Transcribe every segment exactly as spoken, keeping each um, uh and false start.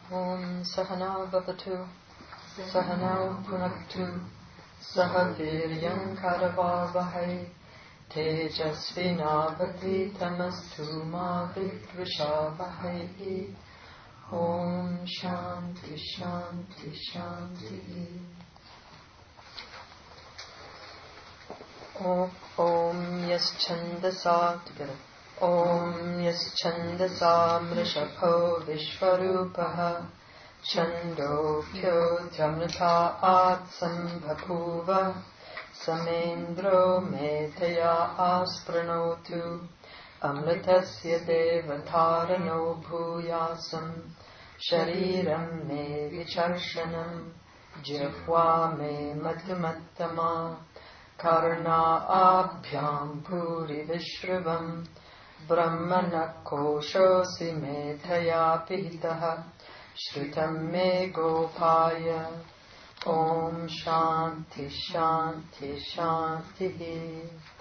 Om Sahana Bhavatu Sahanau Punaktu Sahaviryam Karavavahai Tejasvinavaditamastu ma vidvishavahai. Om Shanti Shanti Shanti. Om, Om Yaschandasa together. Om Yaschandasa Mrishabho Vishvarupaha Chandokyo Jamnata Atsam Bhakuva Samendro Medhaya Aspranotu Amritasya Devatarano Bhuyasam Shariram Me Vicharshanam Jihva Me Madhyamattama Karna Abhyam Puri Vishravam Brahmana Koshosi Medhaya Pihitaha Shrutam Me Gopaya. Om Shanti Shanti Shanti.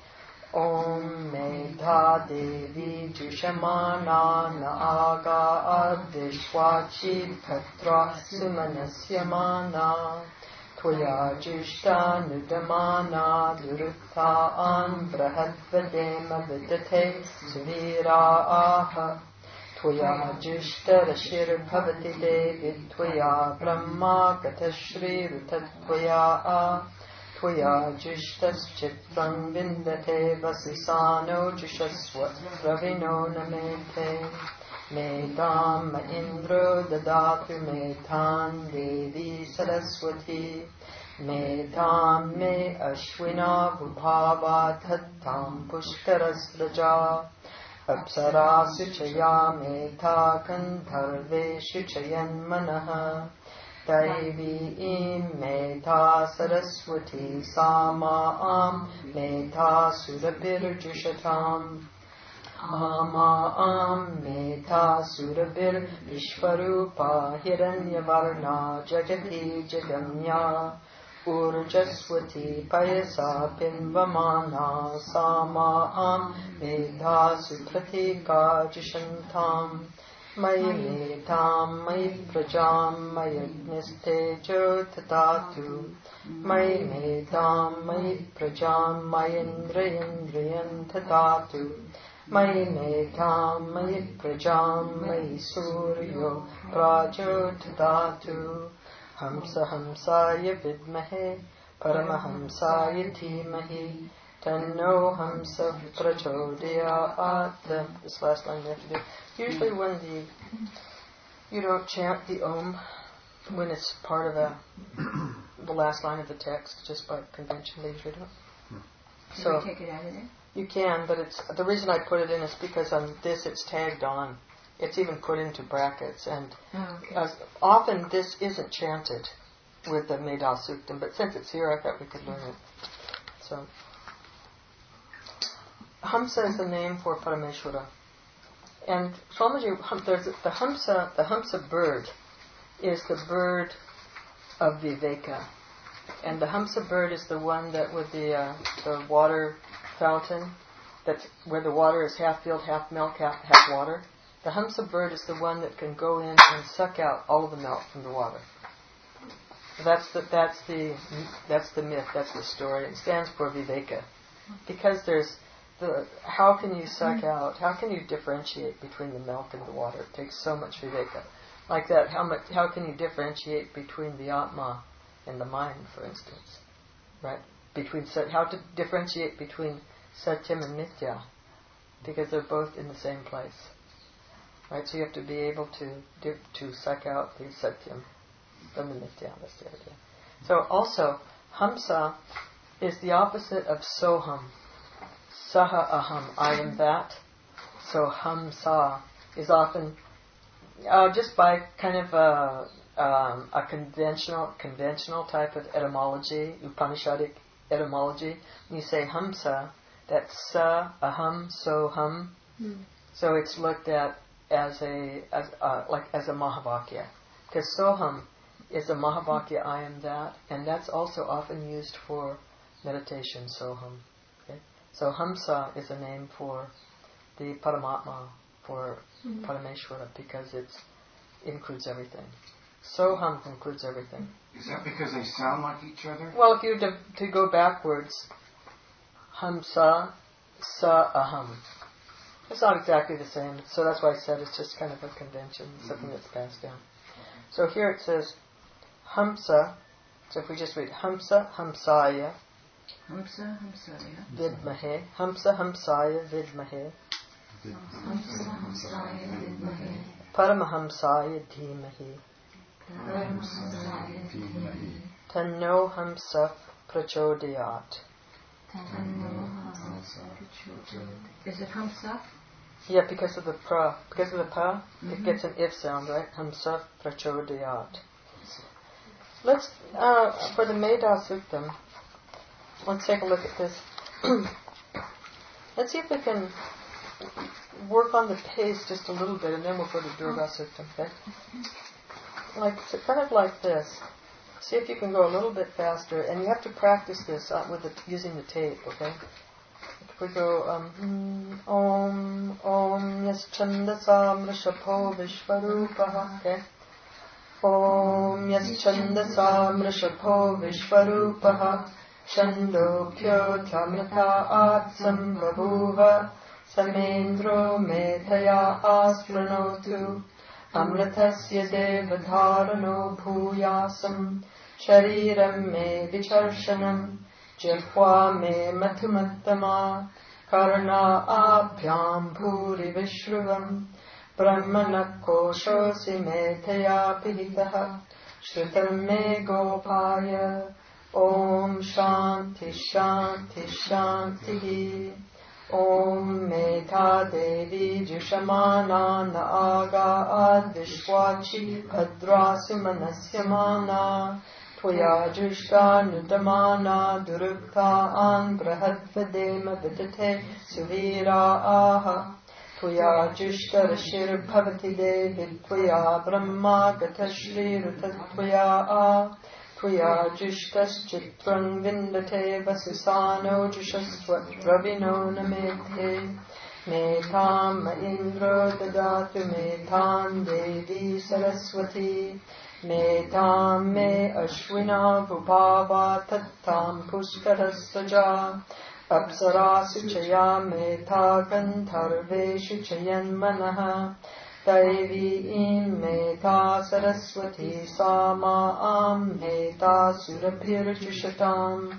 Om Medha Devi Jushamana Naaga Adishwachi Patra Sumanasya Tvaya Jushta Nudamana Duruthaan Brahadvadema Vidate Suvira Aha Tvaya Jushta Rashir Bhavati Devi Tvaya Brahma Katashri Rutattvaya A Tvaya Jushtas Chitram Vindate Vasisano Jushaswa Ravino Namete Medam Indra Dadatu Medhan Devi Saraswati Medam Me Ashwina Bhubhava Tattam Pushkaras Raja Apsara Suchaya Medha Kandharve Shuchayan Manaha Daivi Im Medha Saraswati Sama Am Medha Surabir Jushatam Ama Am Medha Surabir Vishvarupa Hiranyavarna Jagati Jagamya Urjaswati Payasa Pinvamana Sama Am Medha Supratika Jishantam Mayi Medham Mayi Prajam Mayagnistejo Tatatu Mayi Medham Mayi Prajam Mayindrayindriyan Tatatu Mayi Medham Mayi Prajam Mayi Suryo Prajo Tatatu Hamsa Hamsaya Vidmahe Paramahamsaya Dhimahi Tanno Hamsa Prachodayat. This last line we have to do. Usually when the you don't chant the Om when it's part of a the last line of the text, just by convention they usually don't. So can we take it out of there? You can, but it's the reason I put it in is because on this it's tagged on. It's even put into brackets, and oh, okay. uh, often this isn't chanted with the Medha Suktam, but since it's here, I thought we could learn it. So, Hamsa is the name for Parameshwara, and Swamiji, there's the Hamsa. The Hamsa bird is the bird of Viveka, and the Hamsa bird is the one that with the uh, the water fountain, that's where the water is half filled, half milk, half, half water. The Hamsa bird is the one that can go in and suck out all of the milk from the water. That's the that's the that's the myth. That's the story. It stands for Viveka, because there's the how can you suck out? How can you differentiate between the milk and the water? It takes so much Viveka. Like that, how much? How can you differentiate between the Atma and the mind, for instance? Right? Between how to differentiate between Satyam and Mithya, because they're both in the same place. Right, so you have to be able to dip, to suck out the Satyam from the Mithya. That's the idea. So also, Hamsa is the opposite of Soham. Saha Aham, I am that. So Hamsa is often uh, just by kind of a, um, a conventional conventional type of etymology, Upanishadic etymology. When you say Hamsa, that's Sa Aham Soham. Mm. So it's looked at as a as uh, like as a Mahavakya, because Soham is a Mahavakya, I am that, and that's also often used for meditation. Soham. Okay? So Hamsa is a name for the Paramatma, for mm-hmm. Parameshwara, because it's includes everything. Soham includes everything. Is that because they sound like each other? Well, if you were to, to go backwards, hamsa, sa, aham. It's not exactly the same, so that's why I said it's just kind of a convention, something that's passed down. So here it says hamsa. So if we just read hamsa, hamsaya, Hamsa, hamsaya, vidmahe, hamsa, hamsaya, vidmahe, hamsa, hamsaya, vidmahe, paramahamsaya, dhimahi, paramhamsaya, dhimahi, tanno hamsa prachodayat. tanno hamsa prachodayat. Is it hamsa? Yeah, because of the pra, because of the pa, mm-hmm. it gets an if sound, right? Hamsa prachodayat. Let's, uh, for the Meda Suktam, let's take a look at this. Let's see if we can work on the pace just a little bit, and then we'll go to Durga Suktam, okay? Like, so kind of like this. See if you can go a little bit faster, and you have to practice this uh, with the, using the tape, okay? If we go, um, Om, Om, Yaschandasam Rishabho Vishvarupaha, okay? Om Yaschandasam Rishabho Vishvarupaha Chandopyo Tamrata Atsam Babuva Samendro Medhaya Aspranotu Amratasya Devadharano Bhuyasam Shariram Me Vicharshanam Jihva Me Mathumattama Karna Abhyam Bhuri Vishruvam Brahmana Koshosi Medhaya Pihitaha Shrutam Me Gopaya Om Shanti Shanti Shanti Om Medha Devi Jushamana Naaga Advishwachi Bhadrasu Manasyamana Tvaya Jushta Nudamana Durukta An Brahadvadema Vidate Suvira Aha Tvaya Jushta Rashir Bhavati Devi Tvaya Brahma Gata Shri Rutatvaya Ah Tvaya Jushtas Chitran Vindate Vasisano Jushasvat Ravino Namete Metam Indra Dadatu Metam Devi Saraswati Metam Me Ashwina Vubhava Tattam Pushkarasvaja Apsarasu Chaya Meta Gandharveshu Chayan Manaha Daivi im Meta Saraswati Sama am Meta Surabhir Jushatam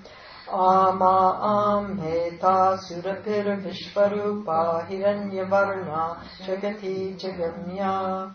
Ama am Meta Surabhir Vishvarupa Hiranyavarna Jagati Jagamya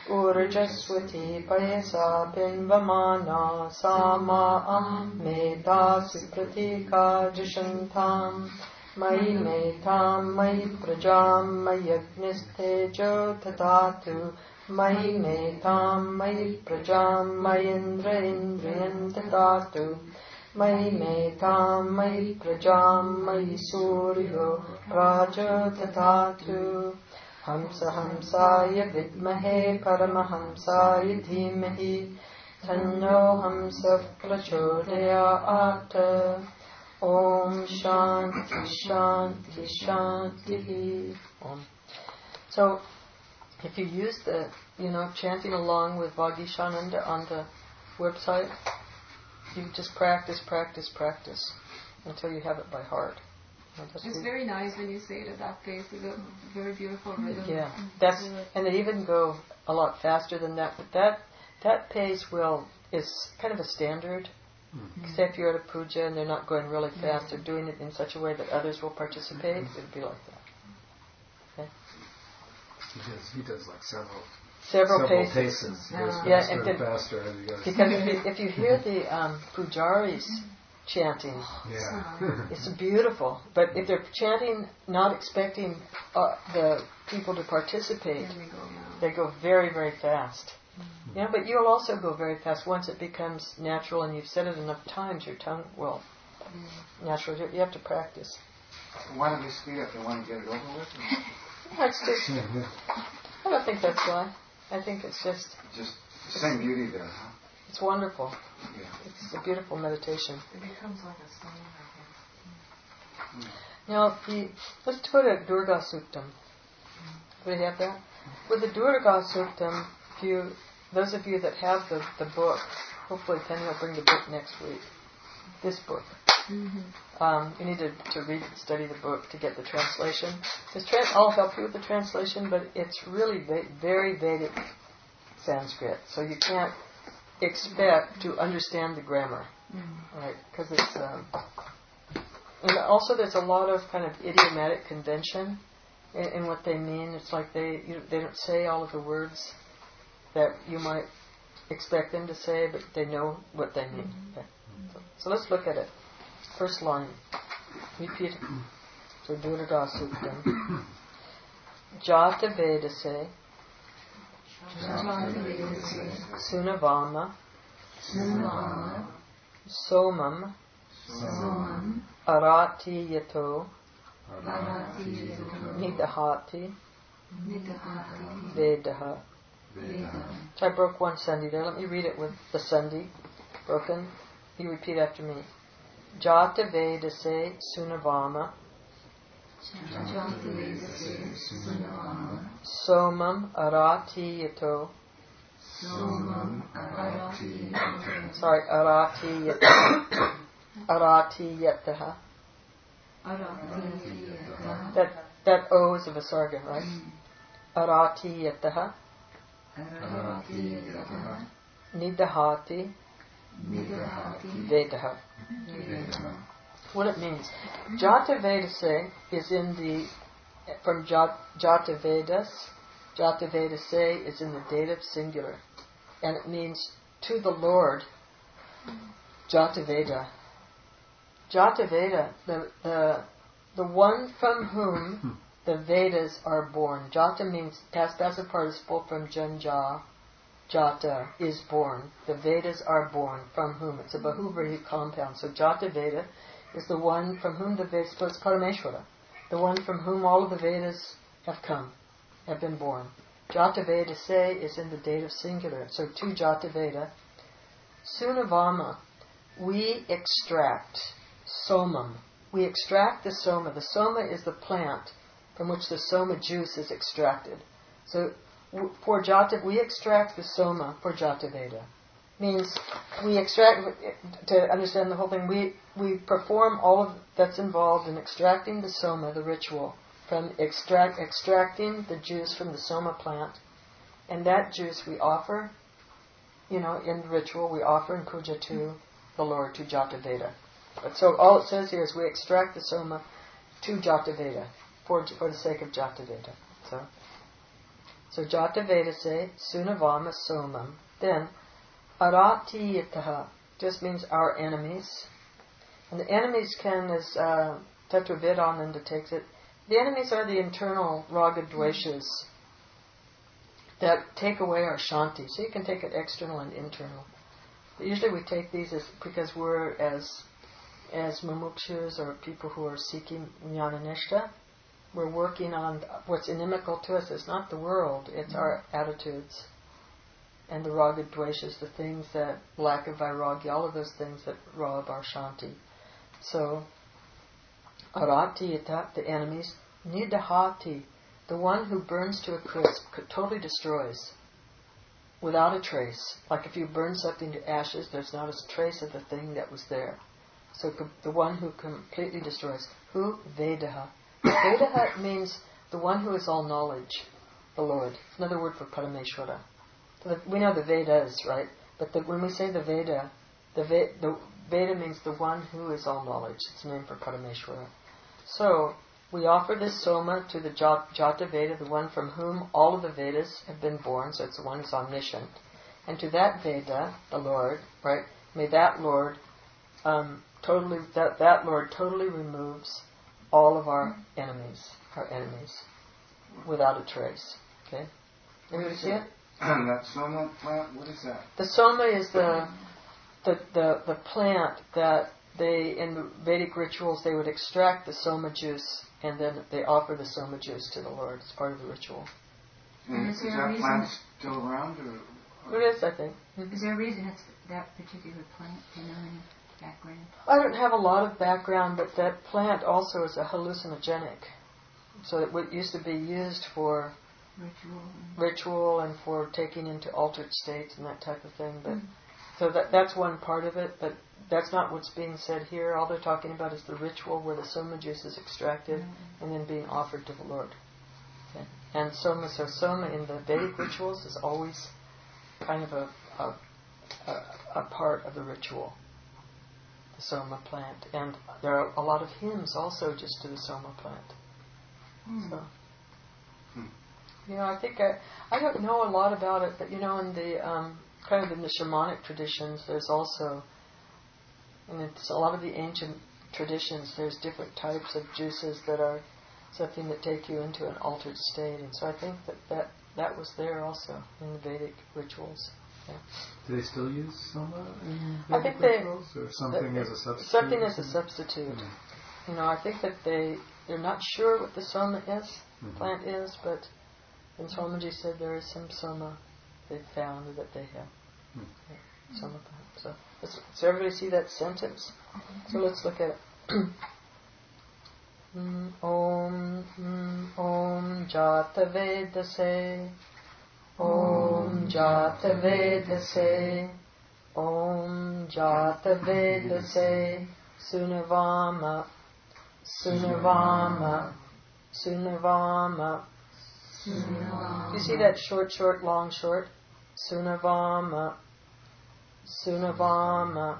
Urjaswati Payasa Pinvamana Sama am Meta Supratika Jushantam Mai metam mai prajam mai agnistejo tatatu Mai metam mai prajam mai indra indriyan tatatu Mai metam mai prajam mai suryo raja tatatu Hamsa hamsaya vidmahe paramahamsaya dhimahi Tanno hamsa prachodayat Om Shanti Shanti Shanti Om. So, if you use the, you know, chanting along with Vagishananda on the website, you just practice, practice, practice until you have it by heart. You know, it's very nice when you say it at that pace. It's a very beautiful rhythm. Yeah, that's, and they even go a lot faster than that. But that that pace will is kind of a standard. Mm-hmm. Say if you're at a puja and they're not going really fast, they're doing it in such a way that others will participate, mm-hmm. It'd be like that. Okay? He does, he does like several several, several paces. paces. He goes yeah, faster and and faster. And he goes because if you, if you hear the um, pujaris chanting, yeah. It's beautiful. But if they're chanting not expecting uh, the people to participate, they go, they go very, very fast. Mm-hmm. Yeah, but you'll also go very fast once it becomes natural and you've said it enough times. Your tongue will mm-hmm. naturally. You have to practice. Why don't we speed up? They want to get it over with? That's just. I don't think that's why. I think it's just. Just the same beauty there, huh? It's wonderful. Yeah. It's a beautiful meditation. It becomes like a song, I guess. Mm. Now, the, let's go to Durga Suktam. Do we have that? With the Durga Suktam, if you, those of you that have the, the book, hopefully Penny will bring the book next week. This book. Mm-hmm. Um, you need to, to read and study the book to get the translation. This tra- I'll help you with the translation, but it's really va- very Vedic Sanskrit, so you can't expect to understand the grammar, Mm-hmm. right? Because it's um, and also there's a lot of kind of idiomatic convention in, in what they mean. It's like they you, they don't say all of the words that you might expect them to say, but they know what they mean. Okay. So, so let's look at it. First line. Repeat it. So Durga Suktam. Jata Vedase Sunavama Sunavama Somam Somam Arati Yato Arati Nidahati Nidahati Vedaha. Veda. So I broke one sandhi there. Let me read it with the sandhi broken. You repeat after me. Jata Vedase Sunavama Jata Vedase Sunavama Somam Arati Yato. Somam Arati Sorry, Arati Yataha. Arati Yataha. Arati Yataha That that O is a Visarga, right? Arati Yataha. Arati Yataha Nidahati Nidahati Vedaha. Veda. What it means. Jata Vedase is in the, from Jat, Jata Vedas. Jata Vedase is in the dative singular. And it means to the Lord, Jata Veda. Jata Veda, the, the, the one from whom the Vedas are born. Jata means past passive participle from Janja. Jata is born. The Vedas are born. From whom? It's a Bahuvrihi compound. So Jata Veda is the one from whom the Vedas, so it's Parameshvara, the one from whom all of the Vedas have come, have been born. Jata Veda say is in the dative singular. So to Jata Veda. Sunavama, we extract somam. We extract the soma. The soma is the plant from which the soma juice is extracted. So for Jata, we extract the soma for Jata Veda. Means we extract, to understand the whole thing, we, we perform all of that's involved in extracting the soma, the ritual, from extract extracting the juice from the soma plant, and that juice we offer, you know, in the ritual, we offer in puja to the Lord, to Jata Veda. But so all it says here is we extract the soma to Jata Veda, for, for the sake of Jata Veda. So, so Jata Veda say, Sunavama Somam. Then, Arati Yataha just means our enemies. And the enemies can, as uh, Tetravidananda takes it, the enemies are the internal raga dveshas that take away our shanti. So you can take it external and internal. But usually we take these as because we're as as mumukshus or people who are seeking jnana-nishta, we're working on what's inimical to us. It's not the world, it's our attitudes. And the raga dveshas, the things that, lack of vairagya, all of those things that rob our shanti. So, arati yata, the enemies, nidahati, the one who burns to a crisp, totally destroys, without a trace. Like if you burn something to ashes, there's not a trace of the thing that was there. So the one who completely destroys. Who? Vedaha. Vedaha means the one who is all knowledge, the Lord. It's another word for Parameshvara. So the, we know the Vedas, right? But the, when we say the Veda, the, Ve, the Veda means the one who is all knowledge. It's a name for Parameshvara. So, we offer this Soma to the Jata Veda, the one from whom all of the Vedas have been born, so it's the one who's omniscient. And to that Veda, the Lord, right, may that Lord um, totally, that, that Lord totally removes all of our enemies, our enemies, without a trace. Okay? Everybody see it? That soma plant, what is that? The Soma is the, the, the, the plant that they, in the Vedic rituals, they would extract the Soma juice and then they offer the Soma juice to the Lord. It's part of the ritual. And Is is there a that reason- plant still around? Or, It is, I think. Is there a reason it's that particular plant? Do you know any background? I don't have a lot of background, but that plant also is a hallucinogenic. So it w- used to be used for Ritual. ritual and for taking into altered states and that type of thing. But Mm. so that that's one part of it, but that's not what's being said here. All they're talking about is the ritual where the soma juice is extracted Mm. and then being offered to the Lord. Okay. And soma, so soma in the Vedic rituals is always kind of a a, a a part of the ritual, the soma plant. And there are a lot of hymns also just to the soma plant. Mm. So, Hmm. you know, I think I, I don't know a lot about it, but you know, in the um, kind of in the shamanic traditions, there's also, and it's a lot of the ancient traditions, there's different types of juices that are something that take you into an altered state, and so I think that that, that was there also in the Vedic rituals. Yeah. Do they still use soma in I Vedic think they- rituals, or something that- as a substitute? Something as a substitute. Mm. You know, I think that they they're not sure what the soma is, Mhm. plant is, but and Swamiji said there is some soma they found that they have. Hmm. Yeah, soma plant. So, let's, so everybody see that sentence? So let's look at it. Mm, Om mm, Om Jata Vedase Om Jata Vedase Om Jata Vedase Sunavama Sunavama Sunavama. Do you see that short, short, long, short? Sunavama Sunavama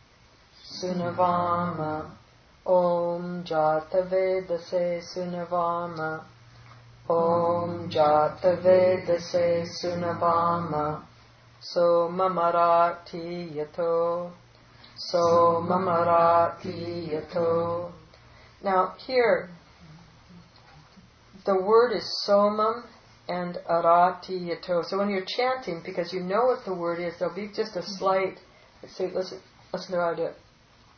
Sunavama Om Jata Vedase Sunavama Om Jata Vedase Sunavama So Mamarati Yato So Mamarati Yato. Now here the word is somam and arati yato. So when you're chanting, because you know what the word is, there'll be just a slight. Let's see, listen, listen to how I do it.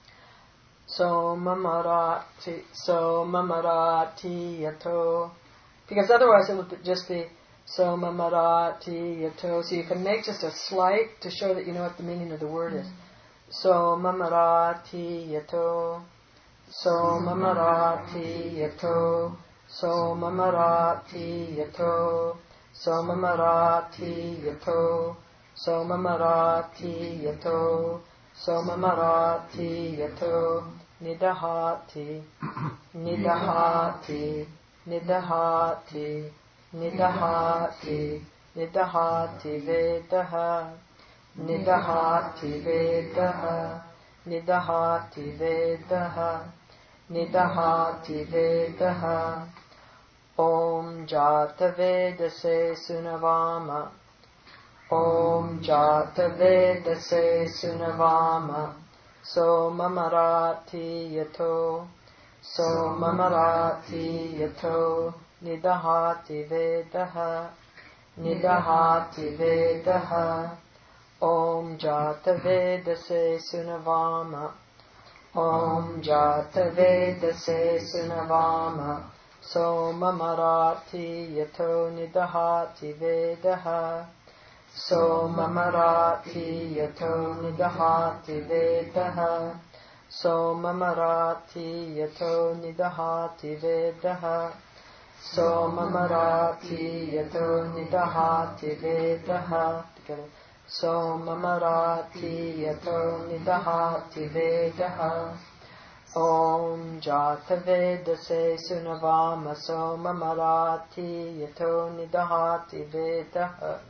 Somam arati, somam arati yato. Because otherwise it would just be somam arati yato. So you can make just a slight to show that you know what the meaning of the word is. Somam arati yato. Somam arati yato. Somamarati yato, Somamarati yato, Somamarati yato, Somamarati yato, Nidahati, Nidahati, Nidahati, Nidahati, Nidahati Vedaha, Nidahati Vedaha, Nidahati Vedaha, Nidahati Vedaha. Om Jata Vedase Sunavama Om Jata Vedase Sunavama So Mamarati Yato So Mamarati Yato Nidahati Vedaha Nidahati Vedaha Om Jata Vedase Sunavama Om Jata Vedase Sunavama So Mamarati Yato Nidahati Vedaha So Mamarati Yato Nidahati Vedaha So Mamarati Yato Nidahati Vedaha So Mamarati Yato Nidahati Vedaha Together. So Mamarati Yato Nidahati Vedaha Om Jata Vedase Sunavama So Mamarati Yato Nidahati Vedaha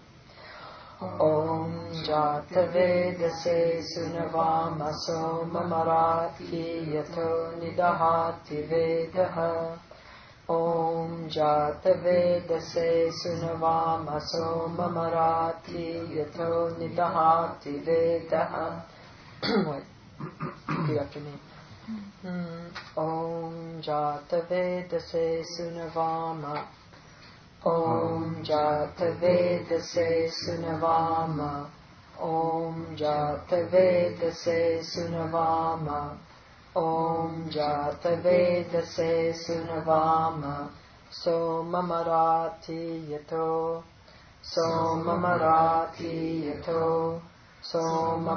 Om Jata Vedase Sunavama So Mamarati Yato Nidahati Vedaha Om Jata Vedase Sunavama So Mamarati Yato Nidahati Vedaha. Wait, repeat after me. Mm. Om Jata Vedase Sunavama Om Jata Vedase Sunavama Om Jata Vedase Sunavama Om Jata Vedase Sunavama So Mamarati Yato So Mamarati Yato So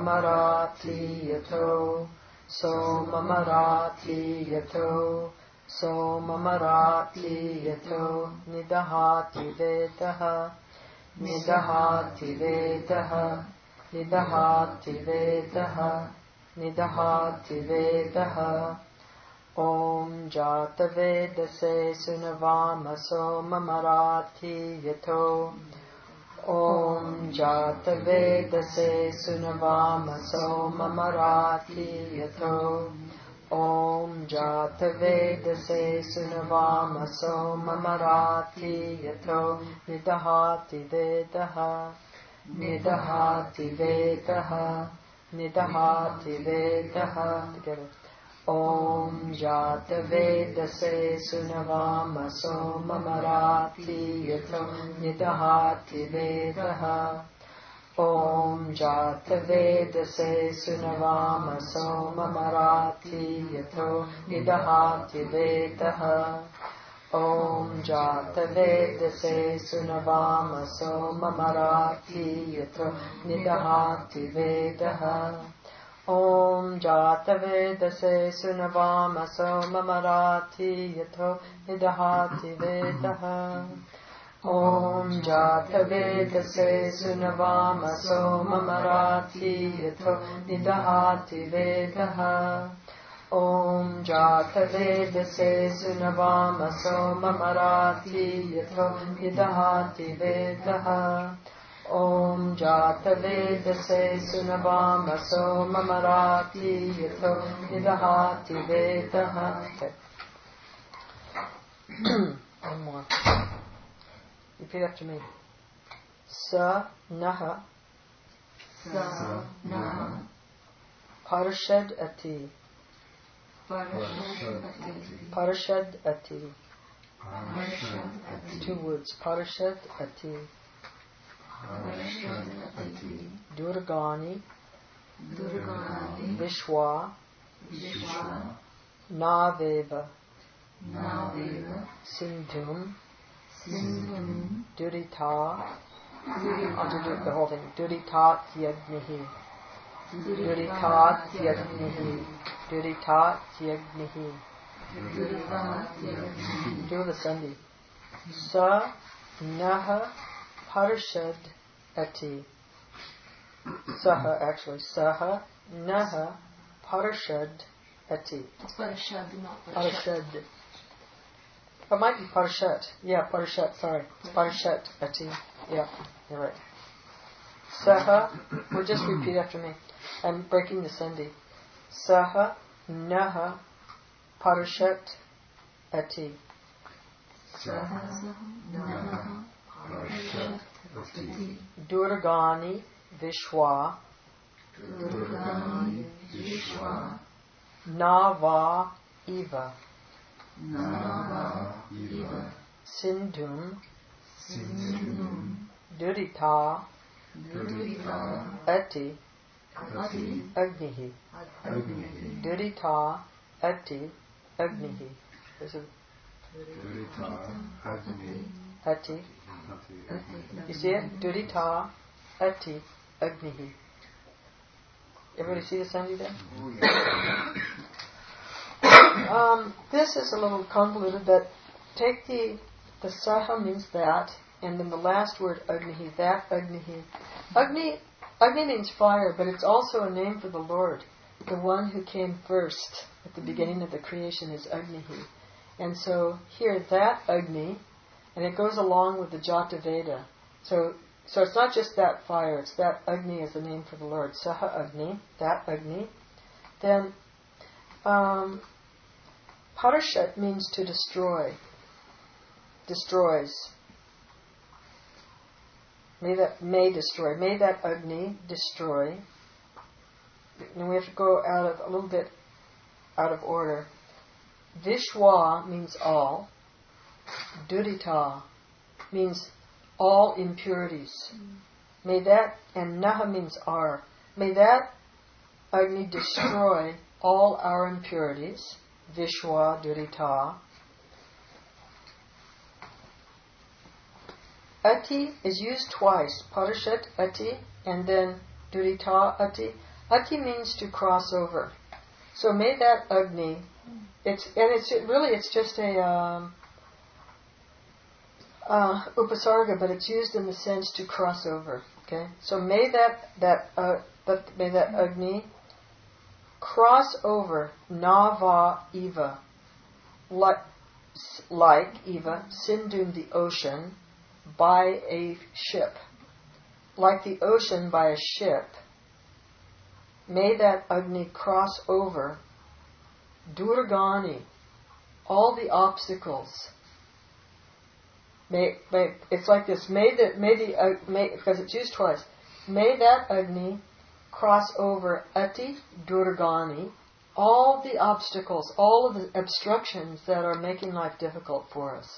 Mamarati Yato So Mamarati Yato Somamarati yato nidahati vedaha nidahati vedaha nidahati vedaha nidahati vedaha Om Jata Vedase Sunavama Mamarati Yato Om Jata Vedase Sunavama Mamarati Yato Om Jata Vedase Sunavama Mamarati Yato Nidahati Vedaha Nidahati Vedaha Nidahati Vedaha together. Om Jata Vedase Sunavama Mamarati Yato Nidahati Vedaha Om Jata Vedase Sunavama Mamarati Yato Nidahati Vedaha Om Jata Vedase Sunavama Mamarati Yato Nidahati Vedaha Om Jata Vedase Sunavama Mamarati Yato Nidahati Vedaha Om Jata Vedase Sunavama Mamarati Yato Nidahati Vedaha Om Jata Vedase Sunavama Mamarati Yato Nidahati Vedaha Om Jata Vedase Sunavama Mamarati Yato Nidahati Vedaha. One more. Repeat after me. Sa Naha Sa Naha Parashad Ati Parashad Ati Parashad Ati. Parashad Ati Two words. Parashad Ati Parashad Ati Durgani Durgani Vishwa Vishwa Naveva Naveva Sindhum Sindhum Durita. I'll do the whole thing. Duritat Yagnihi Duritat Yagnihi Duritat Yagnihi. Do the Sandhi. Sa Naha Parashad Ati. Saha actually. Saha Naha Parashad Ati. It's Parashad, not Parashad. Parashad. It might be Parashat. Yeah, Parashat, sorry. It's Parashat Ati. Yeah, you're right. Saha, well just repeat after me. I'm breaking the Sandhi. Saha Naha Parashat Ati. Saha Naha Parashad Ati Durgani Vishwa Durgani Vishwa Nava Eva Nava Eva Sindhum Sindhum Durita Durita Ati Ati Agnihi. Agni Durita Ati Agnihi. There's a Ati. You see it? Durita Ati Agnihi. Everybody see the Sandhi there? um, this is a little convoluted, but take the, the Saha means that, and then the last word Agnihi, that Agnihi. Agni, Agni means fire, but it's also a name for the Lord. The one who came first at the beginning of the creation is Agnihi. And so here, that Agni, and it goes along with the Jata Veda. So, so it's not just that fire, it's that Agni is the name for the Lord. Saha Agni, that Agni. Then, um, Parashat means to destroy, destroys. May that, may destroy, may that Agni destroy. And we have to go out of, a little bit out of order. Vishwa means all. Durita means all impurities. May that, and Naha means our. May that Agni destroy all our impurities. Vishwa Durita. Ati is used twice. Parashat Ati and then Durita Ati. Ati means to cross over. So may that Agni It's and it's really it's just a um, uh, upasarga, but it's used in the sense to cross over. Okay, so may that that uh, that may that Agni cross over Nava Eva, like like Eva Sindhun the ocean by a ship, like the ocean by a ship. May that Agni cross over Durgani, all the obstacles. May, may it's like this. May the may the uh, may because it's used twice. May that Agni cross over Ati Durgani, all the obstacles, all of the obstructions that are making life difficult for us.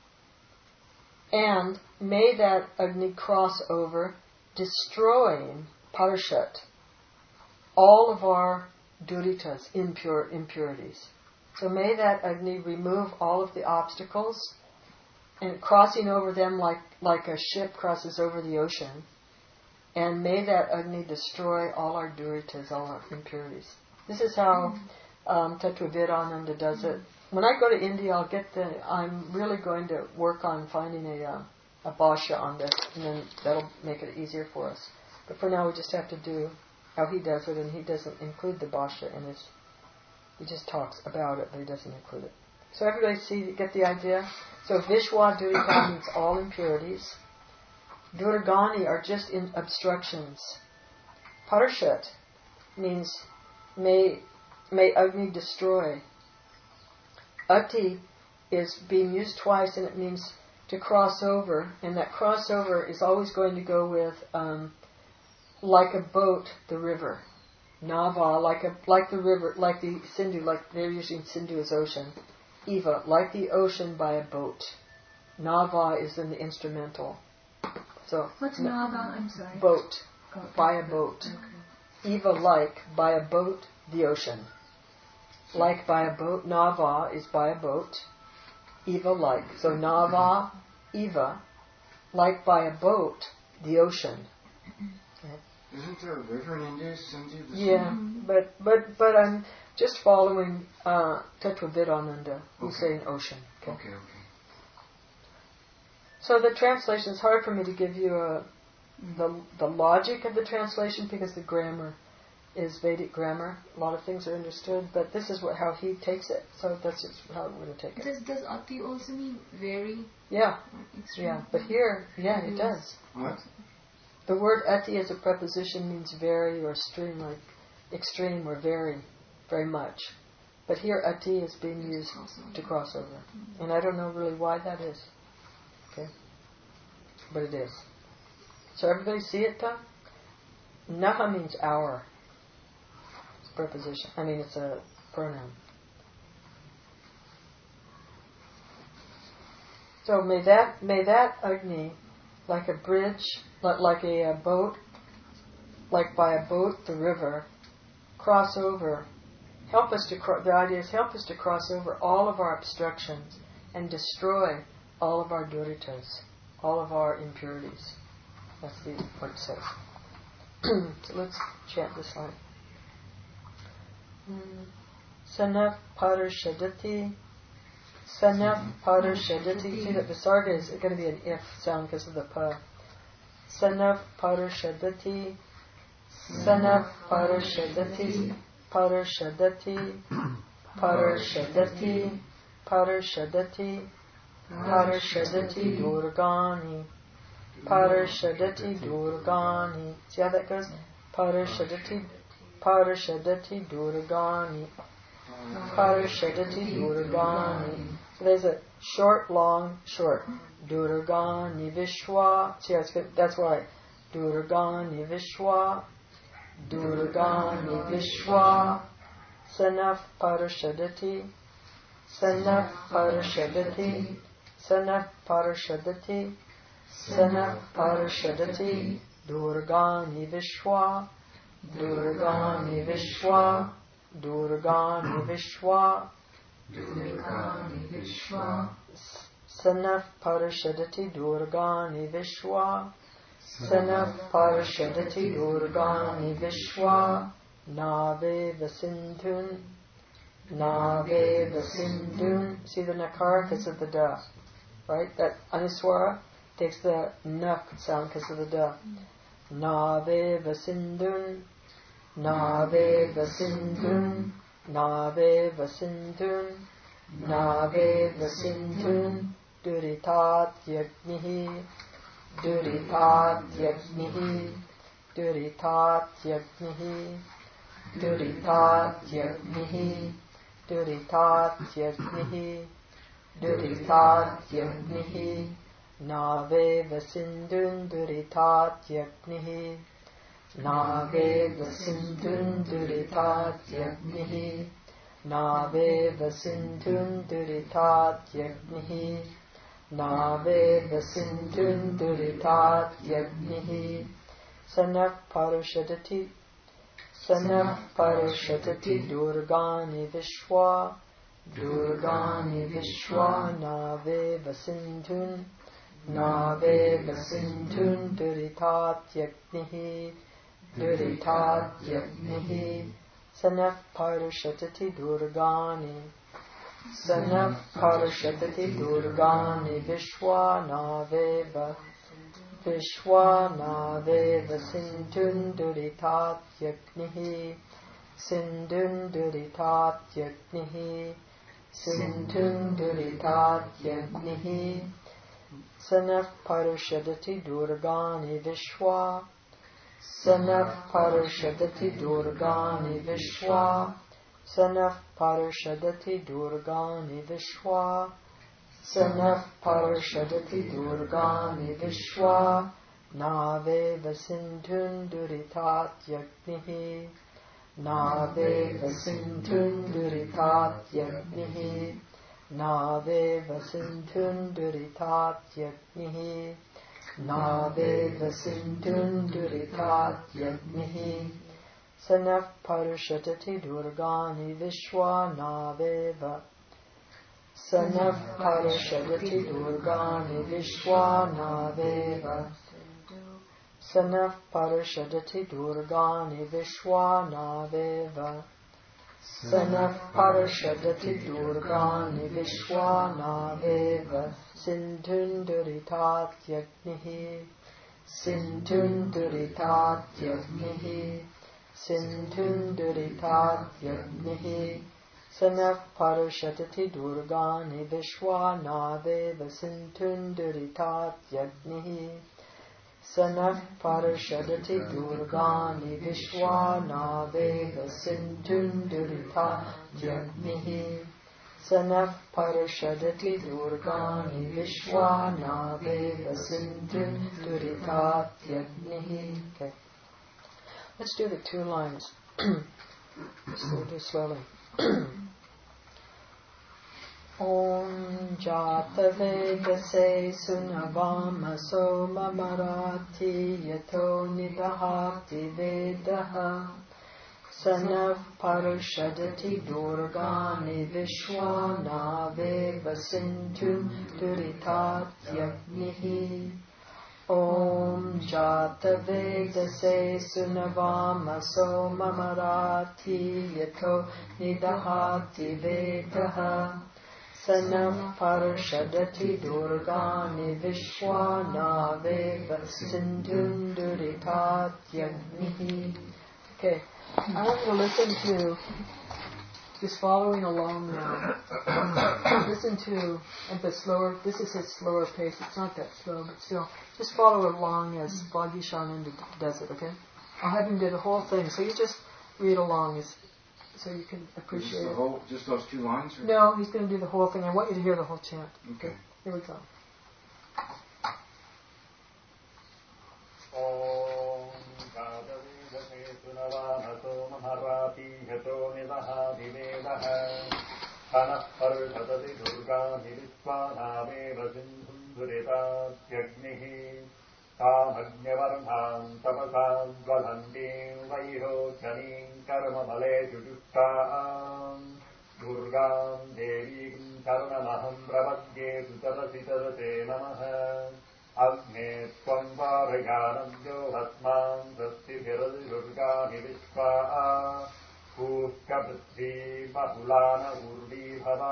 And may that Agni cross over destroying Parashat, all of our duritas, impure impurities. So may that Agni remove all of the obstacles, and crossing over them like, like a ship crosses over the ocean. And may that Agni destroy all our duritas, all our impurities. This is how um, Tattvavedananda does it. When I go to India, I'll get the. I'm really going to work on finding a uh, a bhashya on this, and then that'll make it easier for us. But for now, we just have to do how he does it, and he doesn't include the bhashya in his. He just talks about it, but he doesn't include it. So everybody see, get the idea? So Vishwa Durita means all impurities. Durgani are just in obstructions. Parashat means may may Agni destroy. Ati is being used twice, and it means to cross over, and that crossover is always going to go with um, like a boat, the river. Nava, like a like the river, like the Sindhu, like they're using Sindhu as ocean. Eva, like the ocean by a boat. Nava is in the instrumental. So what's Nava? I'm sorry. Boat, Oh, by a boat. Okay. Eva, like by a boat, the ocean. Like by a boat. Nava is by a boat. Eva, like. So Nava, Eva, like by a boat, the ocean. Okay. Isn't there a river in India, Sindhu? Yeah, Mm-hmm. but but but I'm just following uh, Tattvavedananda, who's Okay. saying ocean. Okay. Okay, okay. So the translation is hard for me to give you a, the the logic of the translation because the grammar is Vedic grammar. A lot of things are understood, but this is what how he takes it. So that's just how we're going to take it. Does does Ati also mean very Yeah, or extreme? yeah. But here, yeah, it does. What? The word ati as a preposition means very or extreme, like extreme or very, very much. But here ati is being used to cross over. And I don't know really why that is. Okay? But it is. So everybody see it though? Naha means our. It's a preposition. I mean it's a pronoun. So may that may that Agni, like a bridge, like, like a, a boat, like by a boat, the river, cross over. Help us to. Cro- the idea is help us to cross over all of our obstructions and destroy all of our duritas, all of our impurities. That's the what it says. So let's chant this line. Sanaf parashadati. Sanaf parashadati. See that Visarga is going to be an if sound because of the pa. Sanaf parashadati. Sanaf parashadati. Parashadati. Parashadati. Parashadati. Parashadati Durgani. Parashadati Durgani. See how that goes? Parashadati. Parashadati Durgani. Parashadati Durgani. So there's a short, long, short. Durgani Vishwa. See, that's good. That's why. Durgani Vishwa. Durgani Vishwa. Sanaf Parashadati. Sanaf Parashadati. Sanaf Parashadati. Sanaf Parashadati. Durgani Vishwa. Durgani Vishwa. Durgani Vishwa. Durgani Vishwa. Sanaf Parashadati Durgani Vishwa. Sanaf Parashadati Durgani Vishwa. Nave Vasindhun. Nave Vasindun. See the nakara because of the da. Right? That anuswara takes the n sound because of the da. Nave Vasindun. Nave Vasindun. Nave Vasindun. Nave Vasindun. Duritat Yagnihi. Duritat Yagnihi. Duritat Yagnihi. Duritat Yagnihi. Duritat Yagnihi. Duritat Yagnihi. Nave Vasindun Duritat Yagnihi. Nave Vasindun Duritat Yagnihi. Nave Vasindun Duritat Yagnihi. Nave Vasindun Duritat Yagnihi. Sanaf Parushadati. Sanaf Parushadati Durgani Vishwa. Durgani Vishwa Nave Vasindun. Nave Vasindun Duritat Yagnihi. Duritat Yagnihi. Sanaf Parushatati Durgani. Sanaf Parushatati Durgani Vishwa Nave Vishwa Nave Vasindun Duritat Yagnihi. Sindun Duritat Yagnihi. Sindun Duritat Yagnihi. Sanaf Parushadati Durgani Vishwa. Sanaf Parushadati Durgani Vishwa. Sanaf Parushadati Durgani Vishwa. Sanaf Parushadati Durgani Vishwa. Nave Vasindun Duritat Yagnihi. Nave Vasindun Duritat Yagnihi. Nave Vasindun Duritat Yagnihi. Nave Vasindun Duritat Yagnihi. Sanaf Parushatati Durgani Vishwa Naveva. Sanaf Parushatati Durgani Vishwa Naveva. Sanaf Parushatati Durgani Vishwa Naveva. Sanaf Parushatati Durgani Vishwa Naveva. Sindhun Duritat Yagnihi. Sindhun Duritat Yagnihi. Sindhun Duritat Yagnihi. Sanaf Parushatati Durgani Vishwa Naveva. Sindhun Duritat Yagnihi. Sanaf Parushatati Durgani Vishwa Naveva. Sindhun Duritat Yagnihi. Sanaf Parushatati Durgani Vishwa Naveva. Sindhun Duritat Yagnihi. Okay. Let's do the two lines. Let's do it slowly. Om Jata Vedase Sunavama Soma Marati Yato Nidahati Vedaha. Sanaf Parushadati Durgani Vishwa Naveva Sindhun Duritat Yagnihi. Om Jata Vedase Sunavama Soma Marati Yato Nidahati Vedaha. Sanaf Parushadati Durgani Vishwa Naveva Sindhun Duritat Yagnihi. Okay. I want you to listen to, just following along now. Listen to a bit slower. This is his slower pace. It's not that slow, but still. Just follow along as Vagishananda does it, okay? I'll have him do the whole thing, so you just read along as, so you can appreciate just the it. Whole, just those two lines? Or? No, he's going to do the whole thing. I want you to hear the whole chant. Okay. Here we go. Sanaf Parushatati Durgani Vishwa Naveva Sindhun Duritat Yagnihi. Tamagnyavardhan Tapasam Dvalantim Vairochanim Karma Male Jujushtaan. Durgam Devim Karanamaham Pravadye Sutarasitarate Namaha. Agne Tvam Varayanam Yohatman Sastibhiradi Durgani Vishwa. Who शुक्कपृथ्वी बहुलान Urvi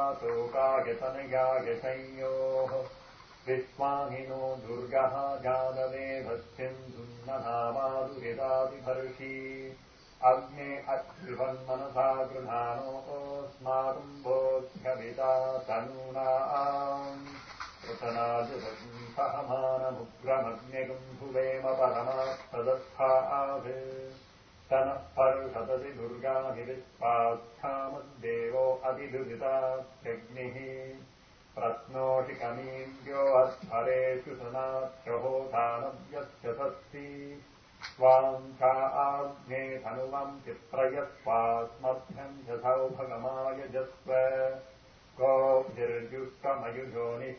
भवातोकायतनयायसंयोः विश्वाहिनो दुर्गः जानवेभस्सिन्धुन्ननामादुरिदादिभर्षी अग्ने अध्रुवन्मनसा गृहाणोऽस्माकम् बोध्यविता तनूनाम् सहमानमुग्रमग्निगुम्भुवेम परमात्तदस्थाद् तनः पर्षदति दुर्गाणि विश्वास्थामद्देवो अधिदुरितात्यग्निः प्रश्नोषिकमीन्द्यो अध्वरेषु सुनात्यहोधानव्यस्य सत्सि स्वाम् चा आग्ने धनुवम् चित्रयस्वास्मभ्यम् च सौभगमायजस्व गोभिर्युक्तमयुजोनिः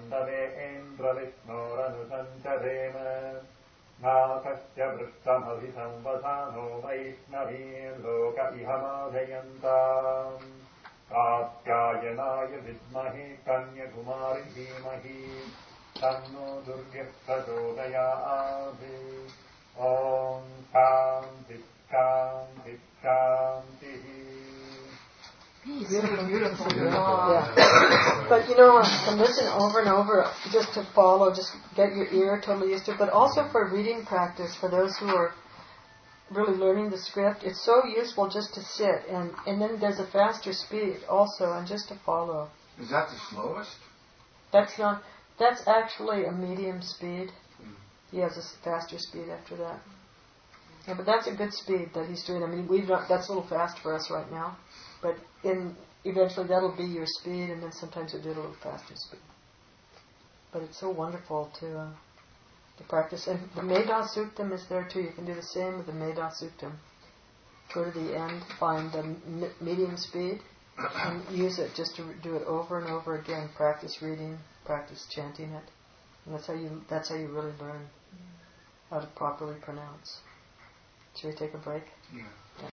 कन्दवेन्द्रविष्णोरनुसञ्चरेम नाकस्य वृष्टमभिसंवसानो वैष्णवीम् लोक इह माधयन्ताम् कात्यायनाय विद्महे कन्यकुमारि धीमहि तन्नो दुर्गः प्रचोदयात् ॐ शान्तिः शान्तिः शान्तिः. Beautiful, beautiful. Yeah. yeah. But you know, to listen over and over, just to follow, just get your ear totally used to it. But also for reading practice, for those who are really learning the script, it's so useful just to sit, and, and then there's a faster speed also, and just to follow. Is that the slowest? That's not. That's actually a medium speed. He has a faster speed after that. Yeah, but that's a good speed that he's doing. I mean, we've not, that's a little fast for us right now. But in eventually that'll be your speed, and then sometimes we do it a little faster speed. But it's so wonderful to uh, to practice. And the Medha Suktam is there too. You can do the same with the Medha Suktam. Go to the end, find the m- medium speed, and use it just to do it over and over again. Practice reading, practice chanting it, and that's how you that's how you really learn how to properly pronounce. Should we take a break? Yeah.